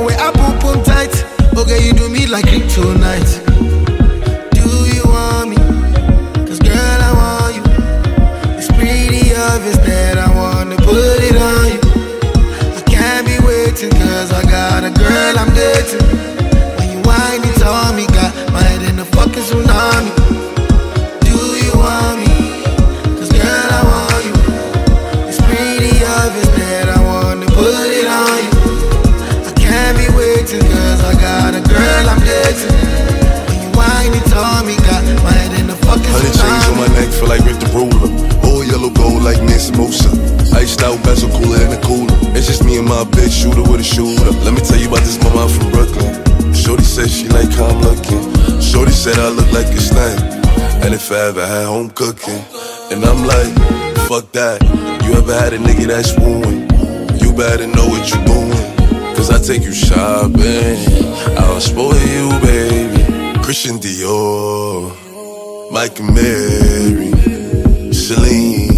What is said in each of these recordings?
way I poop on tight. Okay, you do me like kryptonite. Do you want me? Cause girl, I want you. It's pretty obvious that I wanna put it on you. I can't be waiting cause I got a girl I'm dating. When you whine it on me, got my head in the fucking tsunami. Do you want me? Cause girl, I want you. It's pretty obvious that I wanna put it on you. I can't be waiting cause I got a girl I'm dating. When you whine it on me, got my head in the fucking tsunami. 100 chains on my neck, feel like Rick the Ruler. All yellow gold like Nancy Mosa. Iced out bezel cooler in the cooler. It's just me and my bitch, shooter with a shooter. Let me tell you about this mama from Brooklyn. Shorty said she like how I'm looking. Shorty said I look like a snack. And if I ever had home cooking. And I'm like, fuck that. You ever had a nigga that's wooing? You better know what you doing. Cause I take you shopping. I'll spoil you, baby. Christian Dior, Mike and Mary, Celine.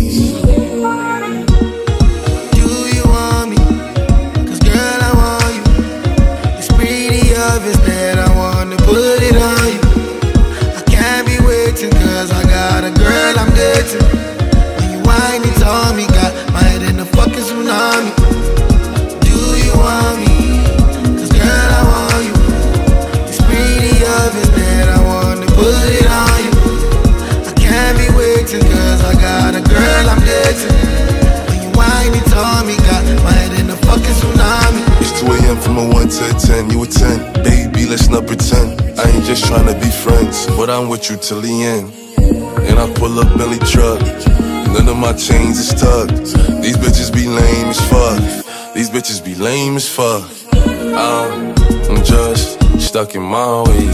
Do you want me? Cause girl, I want you. It's pretty obvious that I wanna put it on you. I can't be waiting cause I got a girl I'm dating. When you whine it on me, got my head in the fucking tsunami. Do you want me? Cause girl, I want you. It's pretty obvious that I wanna put it on you. I can't be waiting cause I got a girl I'm dating. When you whine it on me, got my head in the fucking tsunami. It's 2 a.m. from a 1 to a 10, you a 10. Baby, let's not pretend. I ain't just tryna be friends, but I'm with you till the end. And I pull up Bentley truck. None of my chains is tucked. These bitches be lame as fuck. These bitches be lame as fuck. I'm just stuck in my ways.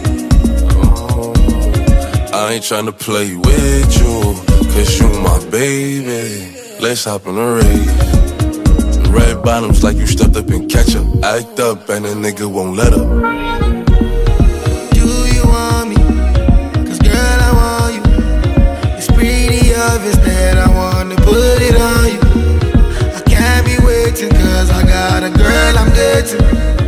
I ain't tryna play with you, cause you my baby. Let's hop in a rave. Red bottoms like you stepped up in ketchup. Act up and a nigga won't let up. Do you want me? Cause girl, I want you. It's pretty obvious that I wanna put it on you. I can't be waiting cause I got a girl I'm dating.